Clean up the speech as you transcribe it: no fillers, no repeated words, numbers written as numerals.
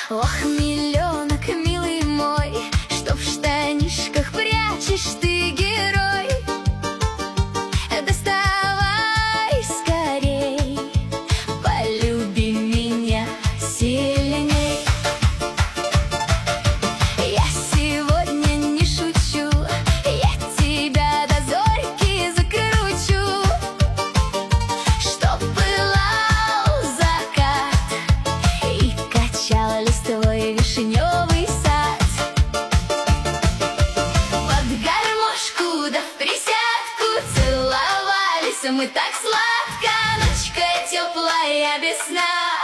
Ох, миллионок, милый мой, что в штанишках прячешь ты, герой? Доставай скорей, полюби меня сильней. Я сегодня не шучу, я тебя до зорьки закручу, чтоб пылал закат и качал листвой вишневый сад. Под гармошку да в присядку целовались мы так сладко, ночка теплая без сна.